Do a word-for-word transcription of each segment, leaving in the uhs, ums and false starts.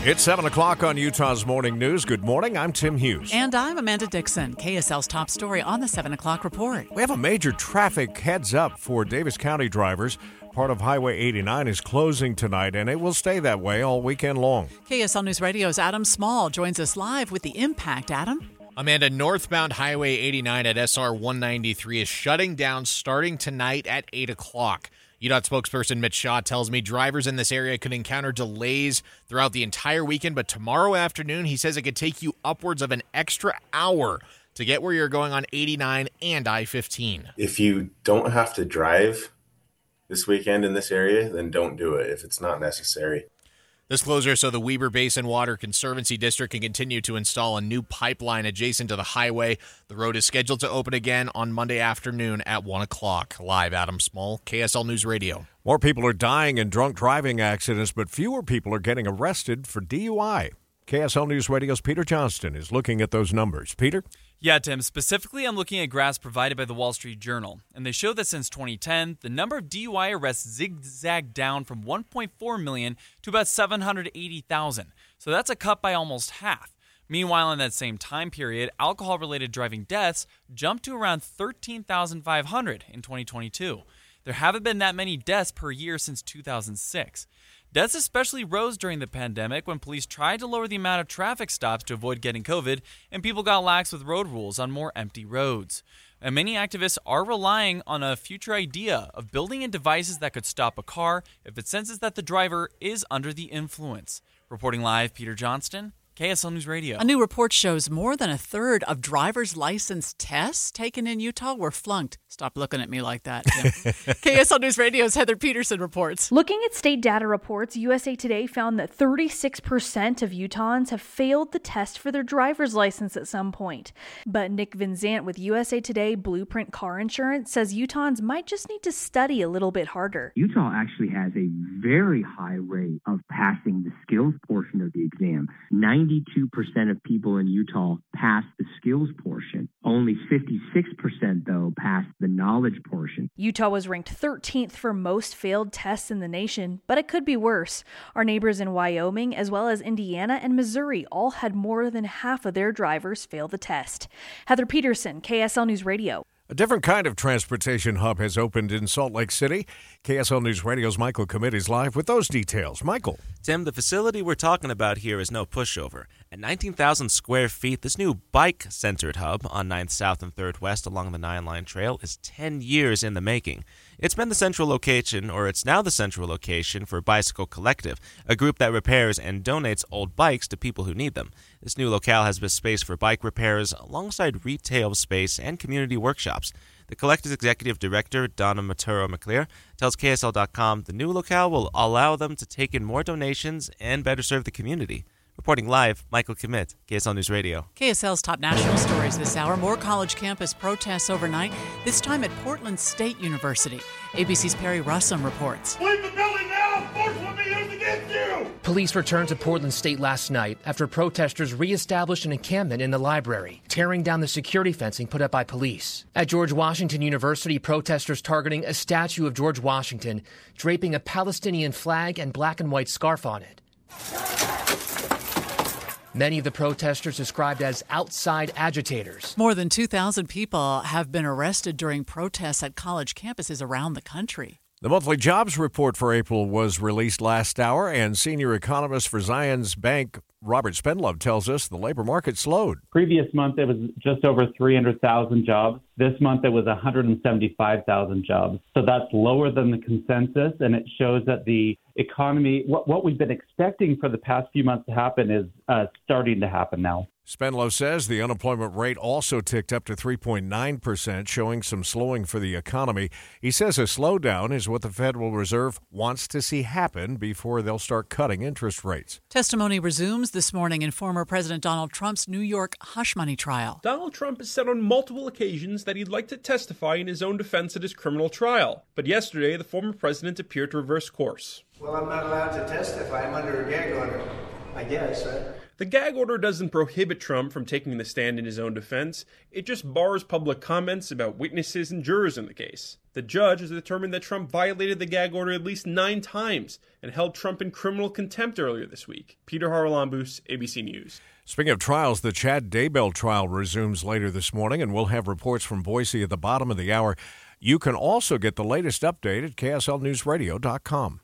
It's seven o'clock on Utah's Morning News. Good morning. I'm Tim Hughes. And I'm Amanda Dixon. K S L's top story on the seven o'clock report. We have a major traffic heads up for Davis County drivers. Part of Highway eighty-nine is closing tonight, and it will stay that way all weekend long. K S L News Radio's Adam Small joins us live with the impact. Adam? Amanda, northbound Highway eighty-nine at S R one ninety-three is shutting down starting tonight at eight o'clock. U D O T spokesperson Mitch Shaw tells me drivers in this area could encounter delays throughout the entire weekend, but tomorrow afternoon, he says it could take you upwards of an extra hour to get where you're going on eighty-nine and I fifteen. If you don't have to drive this weekend in this area, then don't do it if it's not necessary. This closure so the Weber Basin Water Conservancy District can continue to install a new pipeline adjacent to the highway. The road is scheduled to open again on Monday afternoon at one o'clock. Live, Adam Small, K S L News Radio. More people are dying in drunk driving accidents, but fewer people are getting arrested for D U I. K S L News Radio's Peter Johnston is looking at those numbers. Peter? Yeah, Tim. Specifically, I'm looking at graphs provided by the Wall Street Journal, and they show that since twenty ten, the number of D U I arrests zigzagged down from one point four million to about seven hundred eighty thousand. So that's a cut by almost half. Meanwhile, in that same time period, alcohol-related driving deaths jumped to around thirteen thousand five hundred in twenty twenty-two. There haven't been that many deaths per year since two thousand six. Deaths especially rose during the pandemic when police tried to lower the amount of traffic stops to avoid getting COVID, and people got lax with road rules on more empty roads. And many activists are relying on a future idea of building in devices that could stop a car if it senses that the driver is under the influence. Reporting live, Peter Johnston, K S L News Radio. A new report shows more than a third of driver's license tests taken in Utah were flunked. Stop looking at me like that, Tim. K S L News Radio's Heather Peterson reports. Looking at state data reports, U S A Today found that thirty-six percent of Utahns have failed the test for their driver's license at some point. But Nick Vinzant with U S A Today Blueprint Car Insurance says Utahns might just need to study a little bit harder. Utah actually has a very high rate of passing the skills portion of the exam. ninety-two percent of people in Utah pass the skills portion. Only fifty-six percent, though, pass the knowledge portion. Utah was ranked thirteenth for most failed tests in the nation, but it could be worse. Our neighbors in Wyoming, as well as Indiana and Missouri, all had more than half of their drivers fail the test. Heather Peterson, K S L News Radio. A different kind of transportation hub has opened in Salt Lake City. K S L News Radio's Michael Commit is live with those details. Michael. Tim, the facility we're talking about here is no pushover. At nineteen thousand square feet, this new bike-centered hub on ninth South and third West along the Nine Line Trail is ten years in the making. It's been the central location, or it's now the central location, for Bicycle Collective, a group that repairs and donates old bikes to people who need them. This new locale has space for bike repairs alongside retail space and community workshops. The collective's executive director, Donna Maturo McClear, tells K S L dot com the new locale will allow them to take in more donations and better serve the community. Reporting live, Michael Commit, K S L News Radio. K S L's top national stories this hour. More college campus protests overnight, this time at Portland State University. A B C's Perry Russum reports. Leave the building now! Force will be used against you! Police returned to Portland State last night after protesters reestablished an encampment in the library, tearing down the security fencing put up by police. At George Washington University, protesters targeting a statue of George Washington, draping a Palestinian flag and black and white scarf on it. Many of the protesters described as outside agitators. More than two thousand people have been arrested during protests at college campuses around the country. The monthly jobs report for April was released last hour, and senior economist for Zions Bank, Robert Spendlove, tells us the labor market slowed. Previous month, it was just over three hundred thousand jobs. This month, it was one hundred seventy-five thousand jobs. So that's lower than the consensus, and it shows that the economy, what, what we've been expecting for the past few months to happen is uh, starting to happen now. Spendlove says the unemployment rate also ticked up to three point nine percent, showing some slowing for the economy. He says a slowdown is what the Federal Reserve wants to see happen before they'll start cutting interest rates. Testimony resumes this morning in former President Donald Trump's New York hush money trial. Donald Trump has said on multiple occasions that he'd like to testify in his own defense at his criminal trial. But yesterday, the former president appeared to reverse course. Well, I'm not allowed to testify. I'm under a gag order, I guess, right? The The gag order doesn't prohibit Trump from taking the stand in his own defense. It just bars public comments about witnesses and jurors in the case. The judge has determined that Trump violated the gag order at least nine times and held Trump in criminal contempt earlier this week. Peter Haralambous, A B C News. Speaking of trials, the Chad Daybell trial resumes later this morning, and we'll have reports from Boise at the bottom of the hour. You can also get the latest update at K S L news radio dot com.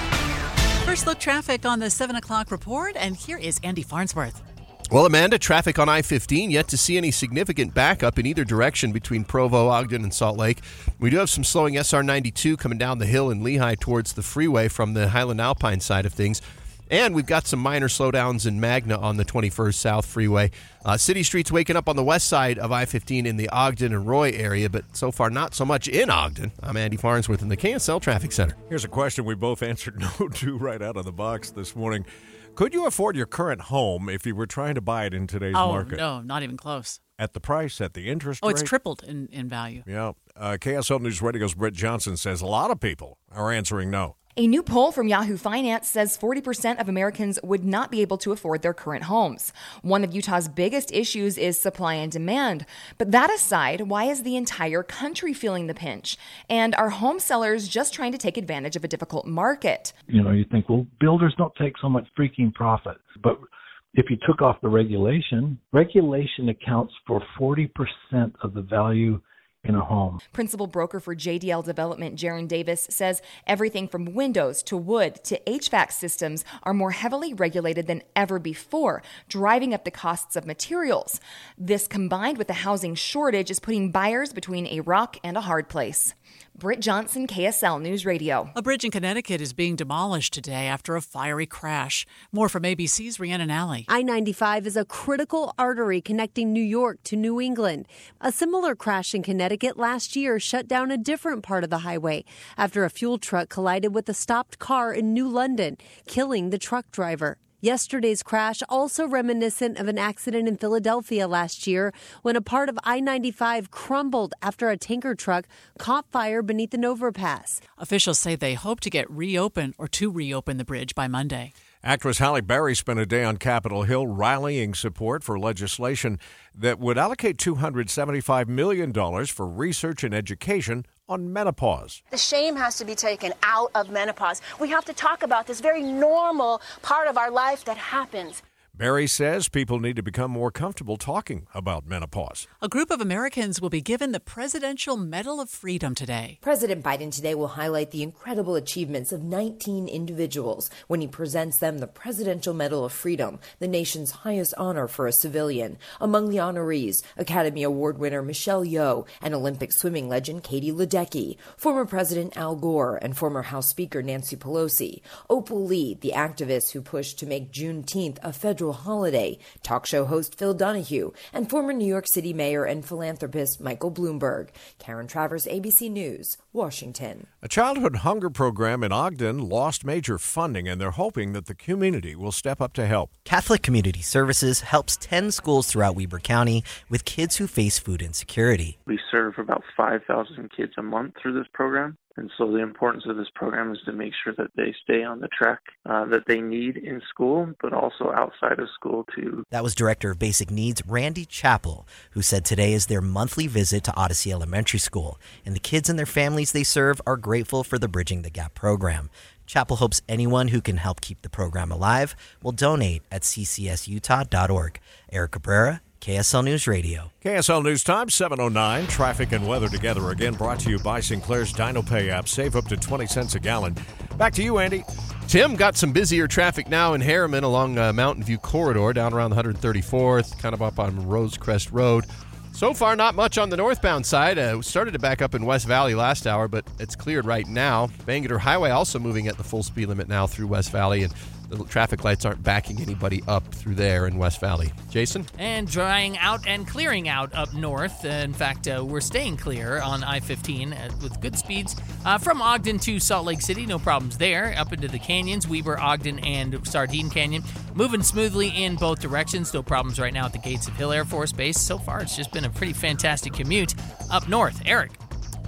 First look traffic on the seven o'clock report, and here is Andy Farnsworth. Well, Amanda, traffic on I fifteen, yet to see any significant backup in either direction between Provo, Ogden, and Salt Lake. We do have some slowing S R ninety-two coming down the hill in Lehigh towards the freeway from the Highland Alpine side of things. And we've got some minor slowdowns in Magna on the twenty-first South Freeway. Uh, city streets waking up on the west side of I fifteen in the Ogden and Roy area, but so far not so much in Ogden. I'm Andy Farnsworth in the K S L Traffic Center. Here's a question we both answered no to right out of the box this morning. Could you afford your current home if you were trying to buy it in today's oh, market? No, not even close. At the price, at the interest oh, rate? Oh, it's tripled in, in value. Yeah. Uh, K S L News Radio's Britt Johnson says a lot of people are answering no. A new poll from Yahoo Finance says forty percent of Americans would not be able to afford their current homes. One of Utah's biggest issues is supply and demand. But that aside, why is the entire country feeling the pinch? And are home sellers just trying to take advantage of a difficult market? You know, you think, well, builders don't take so much freaking profit. But if you took off the regulation, regulation accounts for forty percent of the value in a home. Principal broker for J D L Development, Jaron Davis, says everything from windows to wood to H V A C systems are more heavily regulated than ever before, driving up the costs of materials. This, combined with the housing shortage, is putting buyers between a rock and a hard place. Britt Johnson, K S L News Radio. A bridge in Connecticut is being demolished today after a fiery crash. More from A B C's Rhiannon Alley. I ninety-five is a critical artery connecting New York to New England. A similar crash in Connecticut last year shut down a different part of the highway after a fuel truck collided with a stopped car in New London, killing the truck driver. Yesterday's crash also reminiscent of an accident in Philadelphia last year when a part of I ninety-five crumbled after a tanker truck caught fire beneath an overpass. Officials say they hope to get reopened or to reopen the bridge by Monday. Actress Halle Berry spent a day on Capitol Hill rallying support for legislation that would allocate two hundred seventy-five million dollars for research and education on menopause. The shame has to be taken out of menopause. We have to talk about this very normal part of our life that happens. Berry says people need to become more comfortable talking about menopause. A group of Americans will be given the Presidential Medal of Freedom today. President Biden today will highlight the incredible achievements of nineteen individuals when he presents them the Presidential Medal of Freedom, the nation's highest honor for a civilian. Among the honorees, Academy Award winner Michelle Yeoh and Olympic swimming legend Katie Ledecky, former President Al Gore and former House Speaker Nancy Pelosi, Opal Lee, the activist who pushed to make Juneteenth a federal holiday, talk show host Phil Donahue, and former New York City mayor and philanthropist Michael Bloomberg. Karen Travers, A B C News, Washington. A childhood hunger program in Ogden lost major funding, and they're hoping that the community will step up to help. Catholic Community Services helps ten schools throughout Weber County with kids who face food insecurity. We serve about five thousand kids a month through this program. And so the importance of this program is to make sure that they stay on the track uh, that they need in school, but also outside of school too. That was Director of Basic Needs, Randy Chappell, who said today is their monthly visit to Odyssey Elementary School. And the kids and their families they serve are grateful for the Bridging the Gap program. Chappell hopes anyone who can help keep the program alive will donate at c c s utah dot org. Eric Cabrera, K S L News Radio. K S L News Time, seven oh nine. Traffic and weather together again, brought to you by Sinclair's DinoPay app. Save up to twenty cents a gallon. Back to you, Andy. Tim, got some busier traffic now in Harriman along uh, Mountain View Corridor, down around the one hundred thirty-fourth, kind of up on Rosecrest Road. So far, not much on the northbound side. Uh, we started to back up in West Valley last hour, but it's cleared right now. Bangerter Highway also moving at the full speed limit now through West Valley, and the traffic lights aren't backing anybody up through there in West Valley. Jason? And drying out and clearing out up north. Uh, in fact, uh, we're staying clear on I fifteen uh, with good speeds. Uh, from Ogden to Salt Lake City, no problems there. Up into the canyons, Weber, Ogden, and Sardine Canyon. Moving smoothly in both directions. No problems right now at the Gates of Hill Air Force Base. So far, it's just been a pretty fantastic commute up north. Eric?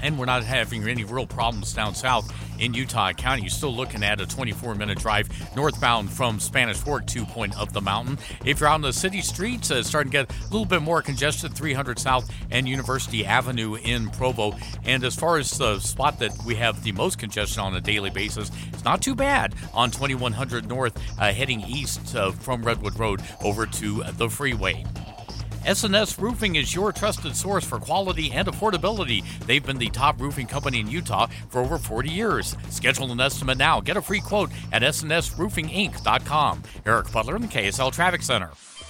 and we're not having any real problems down south in Utah County. You're still looking at a twenty-four minute drive northbound from Spanish Fork to Point of the Mountain. If you're out on the city streets, uh, starting to get a little bit more congested, three hundred South and University Avenue in Provo. And as far as the spot that we have the most congestion on a daily basis, it's not too bad on twenty-one hundred North, uh, heading east uh, from Redwood Road over to the freeway. S and S Roofing is your trusted source for quality and affordability. They've been the top roofing company in Utah for over forty years. Schedule an estimate now. Get a free quote at S and S roofing inc dot com. Eric Butler in the K S L Traffic Center.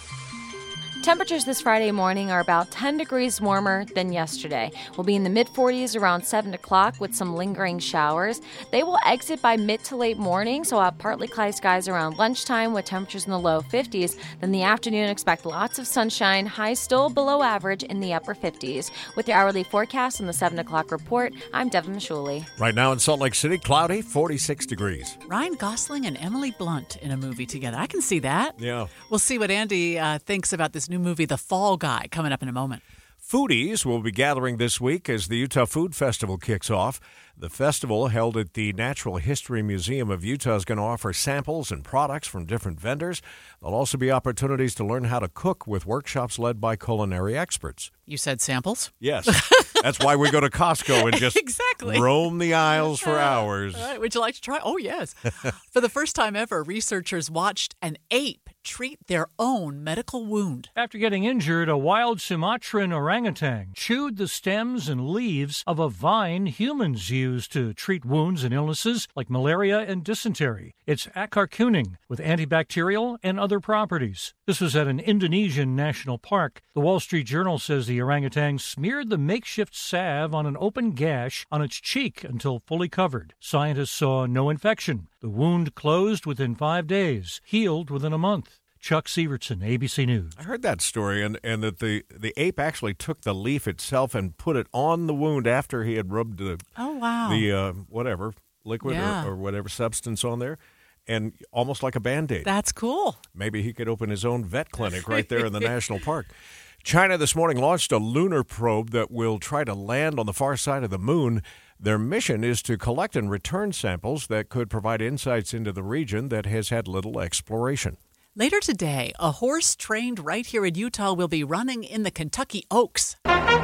Temperatures this Friday morning are about ten degrees warmer than yesterday. We'll be in the mid-forties around seven o'clock with some lingering showers. They will exit by mid to late morning, so we'll have partly cloudy skies around lunchtime with temperatures in the low fifties. Then the afternoon, expect lots of sunshine, highs still below average in the upper fifties. With your hourly forecast on the seven o'clock report, I'm Devin Mishuli. Right now in Salt Lake City, cloudy, forty-six degrees. Ryan Gosling and Emily Blunt in a movie together. I can see that. Yeah. We'll see what Andy uh, thinks about this new movie, The Fall Guy, coming up in a moment. Foodies will be gathering this week as the Utah Food Festival kicks off. The festival, held at the Natural History Museum of Utah, is going to offer samples and products from different vendors. There'll also be opportunities to learn how to cook with workshops led by culinary experts. You said samples? Yes. That's why we go to Costco and just exactly. roam the aisles for hours. All right. Would you like to try? Oh, yes. For the first time ever, researchers watched an ape treat their own medical wound. After getting injured, a wild Sumatran orangutan chewed the stems and leaves of a vine humans use to treat wounds and illnesses like malaria and dysentery. It's acarcuning with antibacterial and other properties. This was at an Indonesian national park. The Wall Street Journal says the orangutan smeared the makeshift salve on an open gash on its cheek until fully covered. Scientists saw no infection. The wound closed within five days, healed within a month. Chuck Severson, A B C News. I heard that story, and, and that the, the ape actually took the leaf itself and put it on the wound after he had rubbed the, oh, wow. the uh, whatever, liquid yeah. or, or whatever substance on there, and almost like a Band-Aid. That's cool. Maybe he could open his own vet clinic right there in the national park. China this morning launched a lunar probe that will try to land on the far side of the moon. Their mission is to collect and return samples that could provide insights into the region that has had little exploration. Later today, a horse trained right here in Utah will be running in the Kentucky Oaks.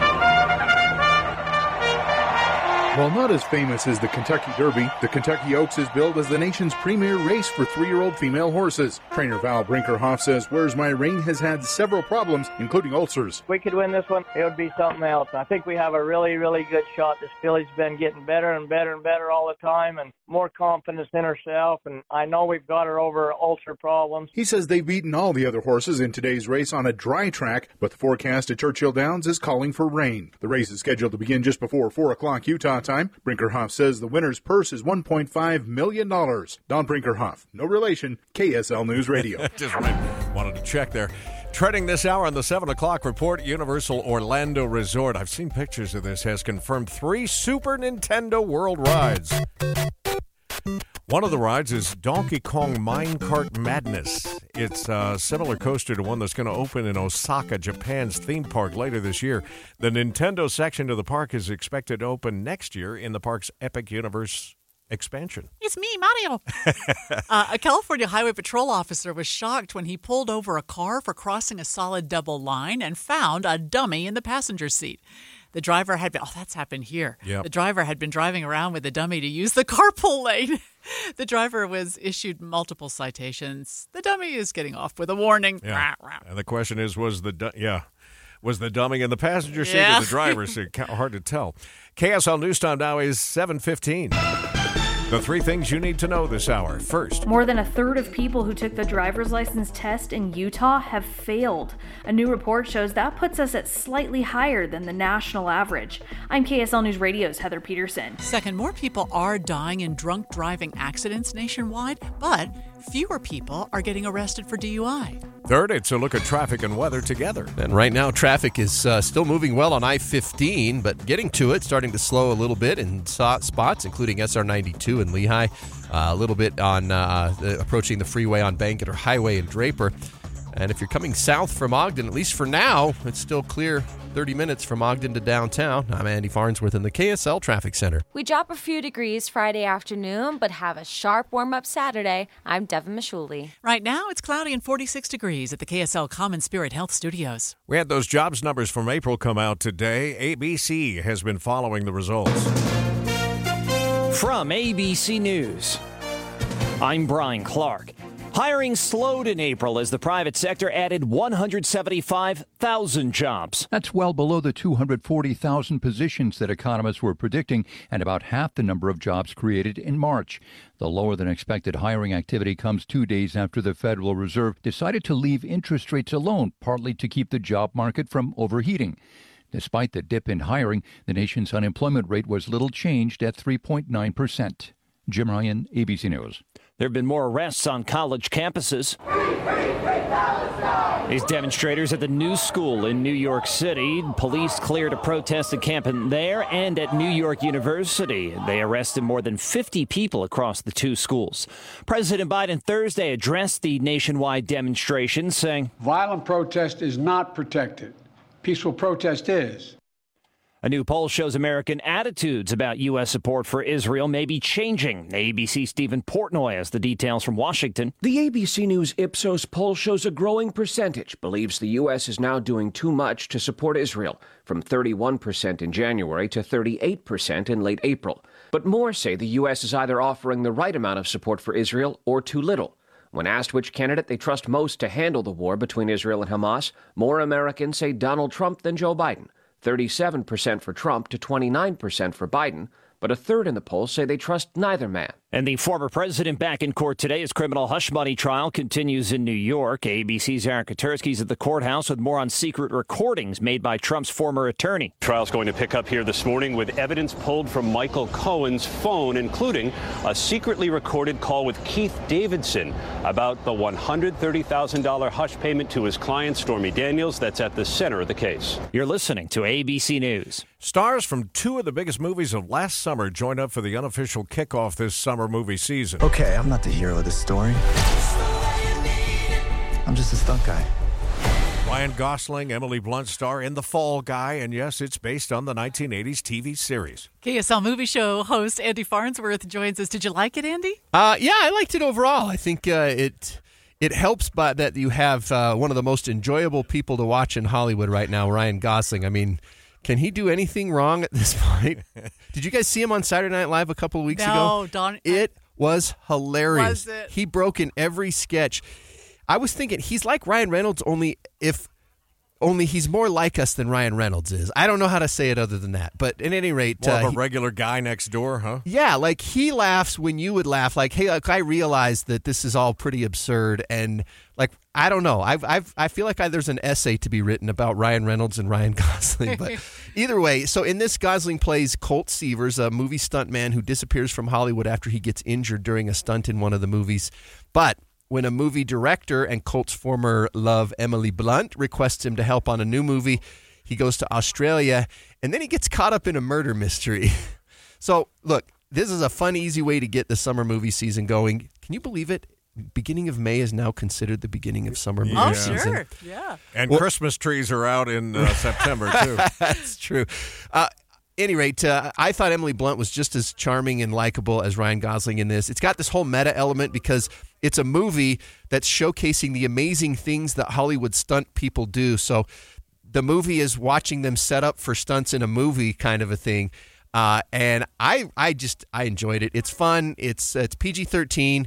While not as famous as the Kentucky Derby, the Kentucky Oaks is billed as the nation's premier race for three-year-old female horses. Trainer Val Brinkerhoff says Where's My Ring has had several problems, including ulcers. If we could win this one, it would be something else. I think we have a really, really good shot. This filly's been getting better and better and better all the time and more confidence in herself, and I know we've got her over ulcer problems. He says they've beaten all the other horses in today's race on a dry track, but the forecast at Churchill Downs is calling for rain. The race is scheduled to begin just before four o'clock Utah time. Brinkerhoff says the winner's purse is one point five million dollars. Don Brinkerhoff, no relation, K S L News Radio. Just wanted to check there. Trending this hour on the seven o'clock report, Universal Orlando Resort. I've seen pictures of this, has confirmed three Super Nintendo World rides. One of the rides is Donkey Kong Minecart Madness. It's a similar coaster to one that's going to open in Osaka, Japan's theme park later this year. The Nintendo section of the park is expected to open next year in the park's Epic Universe expansion. It's me, Mario. uh, a California Highway Patrol officer was shocked when he pulled over a car for crossing a solid double line and found a dummy in the passenger seat. The driver had been, oh, that's happened here. Yep. The driver had been driving around with a dummy to use the carpool lane. The driver was issued multiple citations. The dummy is getting off with a warning. Yeah. And the question is, was the, du- yeah, was the dummy in the passenger seat yeah. or the driver's seat? Hard to tell. K S L News Time now is seven fifteen. The three things you need to know this hour. First, more than a third of people who took the driver's license test in Utah have failed. A new report shows that puts us at slightly higher than the national average. I'm K S L News Radio's Heather Peterson. Second, more people are dying in drunk driving accidents nationwide, but fewer people are getting arrested for D U I. Third, it's a look at traffic and weather together. And right now, traffic is uh, still moving well on I fifteen, but getting to it, starting to slow a little bit in so- spots, including S R ninety-two in Lehigh, uh, a little bit on uh, approaching the freeway on Bankett or Highway in Draper. And if you're coming south from Ogden, at least for now, it's still clear thirty minutes from Ogden to downtown. I'm Andy Farnsworth in the K S L Traffic Center. We drop a few degrees Friday afternoon, but have a sharp warm-up Saturday. I'm Devin Mashuli. Right now, it's cloudy and forty-six degrees at the K S L Common Spirit Health Studios. We had those jobs numbers from April come out today. A B C has been following the results. From A B C News, I'm Brian Clark. Hiring slowed in April as the private sector added one hundred seventy-five thousand jobs. That's well below the two hundred forty thousand positions that economists were predicting and about half the number of jobs created in March. The lower than expected hiring activity comes two days after the Federal Reserve decided to leave interest rates alone, partly to keep the job market from overheating. Despite the dip in hiring, the nation's unemployment rate was little changed at three point nine percent. Jim Ryan, A B C News. There have been more arrests on college campuses. These demonstrators at the New School in New York City. Police cleared a protest encampment there and at New York University. They arrested more than fifty people across the two schools. President Biden Thursday addressed the nationwide demonstration, saying, "Violent protest is not protected. Peaceful protest is." A new poll shows American attitudes about U S support for Israel may be changing. A B C's Stephen Portnoy has the details from Washington. The A B C News Ipsos poll shows a growing percentage believes the U S is now doing too much to support Israel, from thirty-one percent in January to thirty-eight percent in late April. But more say the U S is either offering the right amount of support for Israel or too little. When asked which candidate they trust most to handle the war between Israel and Hamas, more Americans say Donald Trump than Joe Biden. thirty-seven percent for Trump to twenty-nine percent for Biden, but a third in the polls say they trust neither man. And the former president back in court today. His criminal hush money trial continues in New York. A B C's Eric Katersky's at the courthouse with more on secret recordings made by Trump's former attorney. Trial's going to pick up here this morning with evidence pulled from Michael Cohen's phone, including a secretly recorded call with Keith Davidson about the one hundred thirty thousand dollars hush payment to his client, Stormy Daniels. That's at the center of the case. You're listening to A B C News. Stars from two of the biggest movies of last summer joined up for the unofficial kickoff this summer movie season. Okay, I'm not the hero of this story. I'm just a stunt guy. Ryan Gosling, Emily Blunt star in The Fall Guy, and yes, it's based on the nineteen eighties T V series. K S L Movie Show host Andy Farnsworth joins us. Did you like it, Andy? Uh, yeah, I liked it overall. I think uh, it it helps by that you have uh, one of the most enjoyable people to watch in Hollywood right now, Ryan Gosling. I mean, can he do anything wrong at this point? Did you guys see him on Saturday Night Live a couple of weeks no, ago? No, Don. It was hilarious. Was it? He broke in every sketch. I was thinking he's like Ryan Reynolds, only if only he's more like us than Ryan Reynolds is. I don't know how to say it other than that. But at any rate, more uh, of a he, regular guy next door, huh? Yeah, like he laughs when you would laugh. Like, hey, like I realize that this is all pretty absurd, and like I don't know. I've I've I feel like I, there's an essay to be written about Ryan Reynolds and Ryan Gosling. But either way, so in this, Gosling plays Colt Seavers, a movie stuntman who disappears from Hollywood after he gets injured during a stunt in one of the movies. But when a movie director and Colt's former love, Emily Blunt, requests him to help on a new movie, he goes to Australia, and then he gets caught up in a murder mystery. So, look, this is a fun, easy way to get the summer movie season going. Can you believe it? Beginning of May is now considered the beginning of summer movie oh, season. Sure, yeah. And well, Christmas trees are out in uh, September, too. That's true. Uh, Any rate, uh, I thought Emily Blunt was just as charming and likable as Ryan Gosling in this. It's got this whole meta element because it's a movie that's showcasing the amazing things that Hollywood stunt people do. So the movie is watching them set up for stunts in a movie kind of a thing. Uh, and I I just, I enjoyed it. It's fun. It's it's P G thirteen.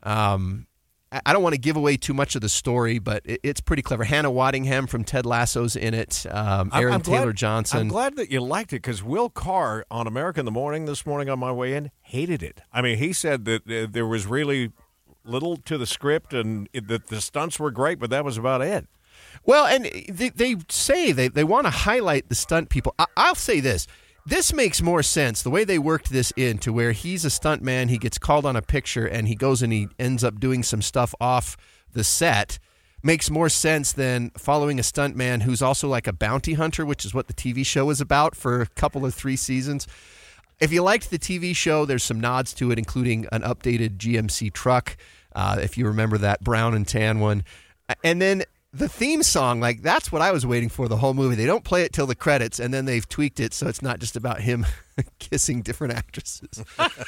Um, I don't want to give away too much of the story, but it's pretty clever. Hannah Waddingham from Ted Lasso's in it. Um, Aaron Taylor-Johnson. I'm glad that you liked it because Will Carr on America in the Morning this morning on my way in hated it. I mean, he said that uh, there was really little to the script and it, that the stunts were great, but that was about it. Well, and they, they say they, they want to highlight the stunt people. I, I'll say this. This makes more sense, the way they worked this in, to where he's a stuntman, he gets called on a picture, and he goes and he ends up doing some stuff off the set, makes more sense than following a stuntman who's also like a bounty hunter, which is what the T V show is about for a couple of three seasons. If you liked the T V show, there's some nods to it, including an updated G M C truck, uh, if you remember that brown and tan one. And then the theme song, like, that's what I was waiting for the whole movie. They don't play it till the credits, and then they've tweaked it so it's not just about him kissing different actresses.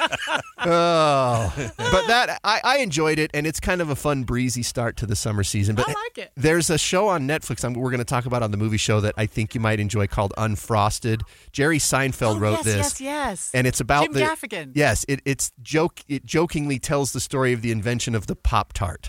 Oh. But that, I, I enjoyed it, and it's kind of a fun, breezy start to the summer season. But I like it. There's a show on Netflix I'm, we're going to talk about on the movie show that I think you might enjoy called Unfrosted. Jerry Seinfeld oh, wrote yes, this. Yes, yes, And it's about Jim the... Gaffigan. Yes, it, it's joke. It jokingly tells the story of the invention of the Pop-Tart.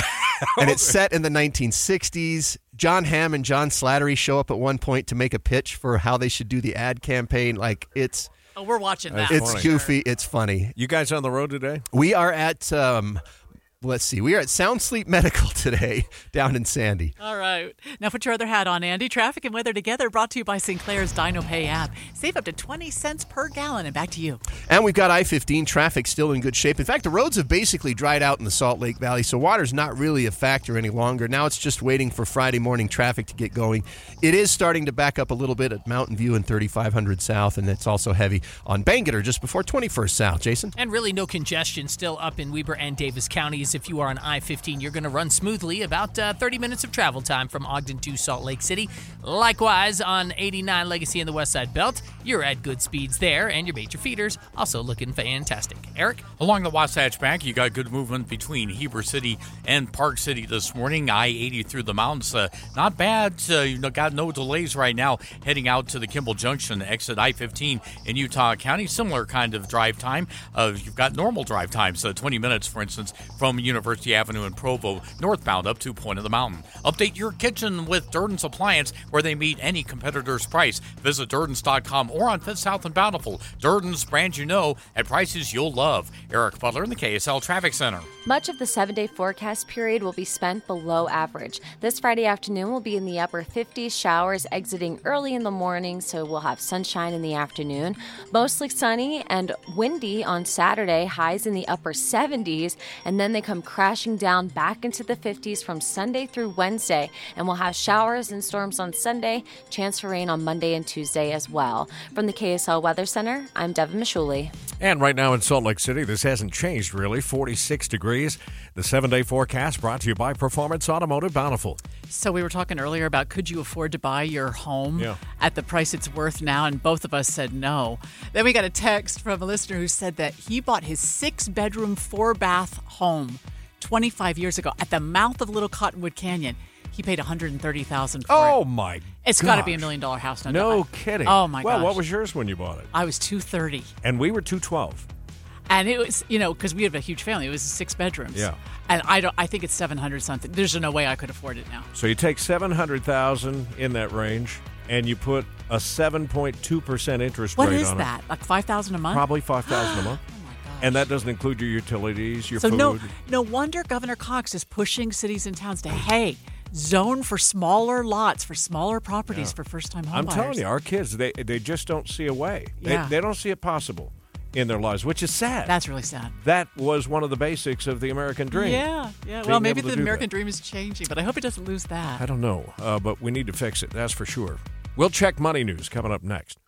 And it's set in the nineteen sixties. John Hamm and John Slattery show up at one point to make a pitch for how they should do the ad campaign. Like, it's... Oh, we're watching that. It's funny. goofy. It's funny. You guys on the road today? We are at... Um, Let's see. We are at Sound Sleep Medical today down in Sandy. All right. Now put your other hat on, Andy. Traffic and weather together brought to you by Sinclair's DinoPay app. Save up to twenty cents per gallon. And back to you. And we've got I fifteen traffic still in good shape. In fact, the roads have basically dried out in the Salt Lake Valley, so water's not really a factor any longer. Now it's just waiting for Friday morning traffic to get going. It is starting to back up a little bit at Mountain View and thirty-five hundred South, and it's also heavy on Bangerter just before twenty-first South. Jason? And really no congestion still up in Weber and Davis counties. If you are on I fifteen, you're going to run smoothly. About uh, thirty minutes of travel time from Ogden to Salt Lake City. Likewise, on eighty-nine Legacy in the West Side Belt, you're at good speeds there, and your major feeders also looking fantastic. Eric? Along the Wasatch Bank, you got good movement between Heber City and Park City this morning. I eighty through the mountains, uh, not bad. Uh, you've got no delays right now heading out to the Kimball Junction, exit I fifteen in Utah County. Similar kind of drive time. Uh, you've got normal drive times, uh, twenty minutes, for instance, from University Avenue in Provo, northbound up to Point of the Mountain. Update your kitchen with Durden's Appliance, where they meet any competitor's price. Visit Durdens dot com or on Fifth South and Bountiful. Durden's, brand you know, at prices you'll love. Eric Butler in the K S L Traffic Center. Much of the seven-day forecast period will be spent below average. This Friday afternoon will be in the upper fifties, showers exiting early in the morning, so we'll have sunshine in the afternoon. Mostly sunny and windy on Saturday, highs in the upper seventies, and then they come crashing down back into the fifties from Sunday through Wednesday, and we'll have showers and storms on Sunday, chance for rain on Monday and Tuesday as well. From the K S L Weather Center, I'm Devin Mishuli. And right now in Salt Lake City, this hasn't changed really, forty-six degrees. The seven-day forecast brought to you by Performance Automotive Bountiful. So we were talking earlier about could you afford to buy your home yeah. at the price it's worth now, and both of us said no. Then we got a text from a listener who said that he bought his six-bedroom, four-bath home twenty-five years ago at the mouth of Little Cottonwood Canyon. He paid one hundred thirty thousand dollars for oh it. Oh, my It's got to be a million-dollar house. No, no no kidding. Oh, my well, gosh. what was yours when you bought it? I was two hundred thirty thousand dollars. And we were two hundred twelve thousand dollars. And it was, you know, because we have a huge family. It was six bedrooms. Yeah. And I don't. I think it's seven hundred something. There's no way I could afford it now. So you take seven hundred thousand dollars in that range, and you put a seven point two percent interest What rate is on that? it. Like five thousand dollars a month? Probably five thousand dollars a month. Oh, my gosh. And that doesn't include your utilities, your so food. no, no wonder Governor Cox is pushing cities and towns to, hey, zone for smaller lots, for smaller properties Yeah. for first-time home I'm buyers. telling you, our kids, they they just don't see a way. Yeah. They, they don't see it possible in their lives, which is sad. That's really sad. That was one of the basics of the American dream. Yeah, yeah. Being Well, maybe able to the do American that. dream is changing, but I hope it doesn't lose that. I don't know, uh, but we need to fix it, that's for sure. We'll check money news coming up next.